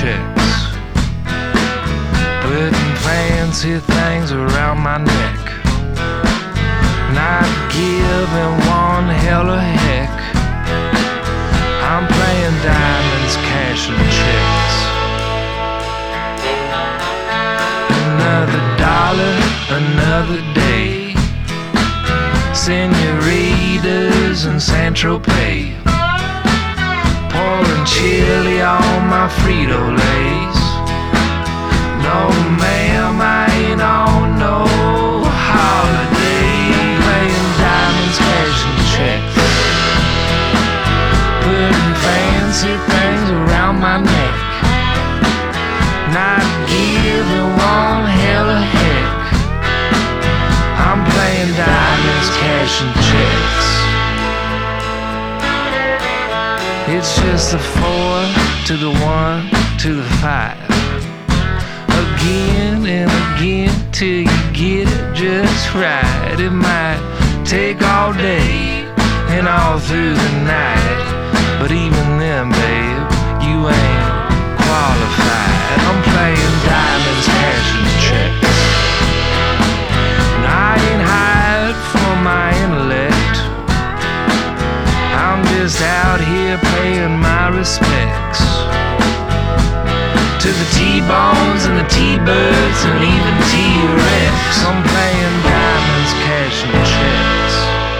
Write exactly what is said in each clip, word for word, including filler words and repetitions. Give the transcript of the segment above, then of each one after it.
chicks, putting fancy things around my neck, not giving one hell of heck. I'm playing diamonds, cashing checks. Another dollar, another day. Senoritas and Saint-Tropez, pouring chili on my Frito-Lays. No ma'am, I ain't on no holiday. Playing diamonds, cashing checks, putting fancy things around my neck, not giving one hell of heck. I'm playing diamonds, cashing checks. It's just the four to the one to the five, again and again till you get it just right. It might take all day and all through the night, but even then, babe, you ain't qualified. I'm playing diamonds, cashing checks. I ain't hired for my intellect, I'm just out here paying my respects to the T-Bones and the T-Birds and even T-Rex. I'm playing diamonds, cashing checks.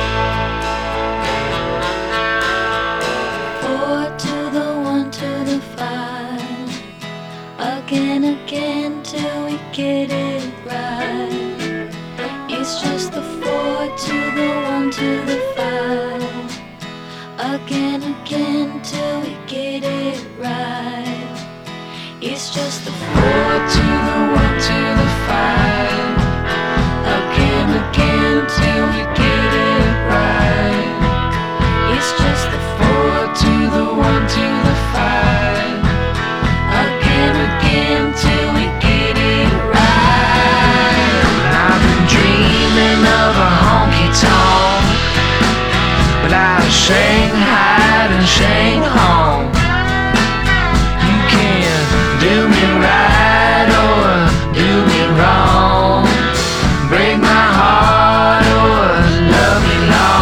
Four to the one to the five, again, again till we get it right. It's just the four to the one to the five, again, again till we get it right. It's just the four to the one to the five, again, again till we get it right. It's just the four to the one to the five, again, again till we get it right. I've been dreaming of a honky-tonk, but out of Shanghai and Shanghai. You can't do me right or do me wrong, break my heart or love me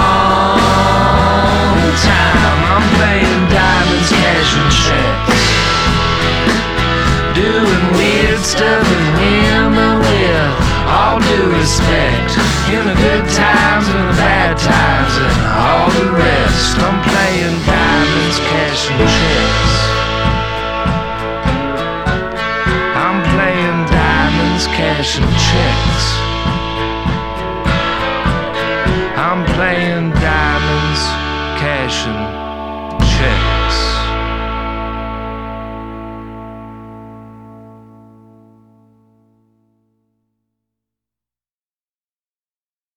long time. I'm playing diamonds, cashing checks, doing weird stuff with women with all due respect, in the good times and the bad times and all the rest. I'm playing diamonds, cashing checks. I'm playing diamonds, cashing checks.